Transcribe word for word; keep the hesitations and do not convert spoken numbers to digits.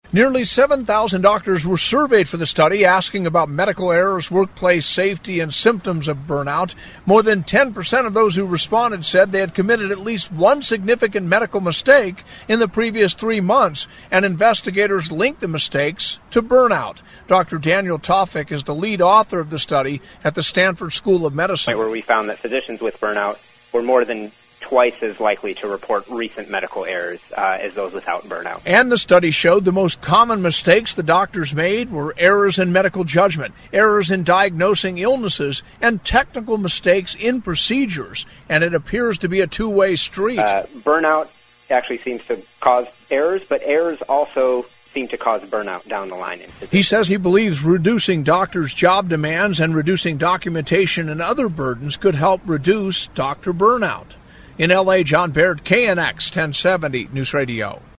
Nearly seven thousand doctors were surveyed for the study, asking about medical errors, workplace safety, and symptoms of burnout. More than ten percent of those who responded said they had committed at least one significant medical mistake in the previous three months, and investigators linked the mistakes to burnout. Doctor Daniel Tofik is the lead author of the study at the Stanford School of Medicine. Where we found that physicians with burnout were more than twice as likely to report recent medical errors uh, as those without burnout. And the study showed the most common mistakes the doctors made were errors in medical judgment, errors in diagnosing illnesses, and technical mistakes in procedures. And it appears to be a two-way street. Uh, burnout actually seems to cause errors, but errors also seem to cause burnout down the line. He says he believes reducing doctors' job demands and reducing documentation and other burdens could help reduce doctor burnout. In L A, John Baird, K N X ten seventy News Radio.